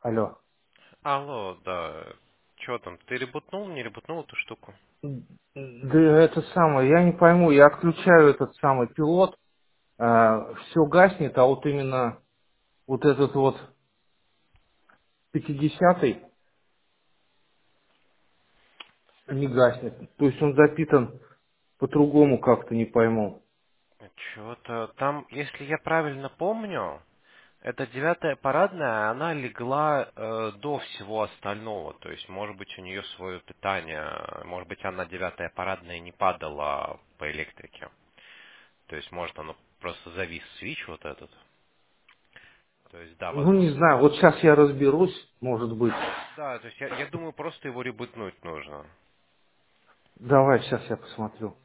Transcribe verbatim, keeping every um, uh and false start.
Алло. Алло, да. Чё там, ты ребутнул, не ребутнул эту штуку? Да это самое, я не пойму, я отключаю этот самый пилот, все гаснет, а вот именно вот этот вот пятидесятый не гаснет. То есть он запитан по-другому как-то, не пойму. Чё-то там, если я правильно помню, эта девятая парадная, она легла э, до всего остального. То есть, может быть, у нее свое питание, может быть, она девятая парадная не падала по электрике. То есть, может, оно просто завис свич вот этот. То есть, да, Ну не возможно. знаю, вот сейчас я разберусь, может быть. Да, то есть я, я думаю, просто его ребутнуть нужно. Давай, сейчас я посмотрю.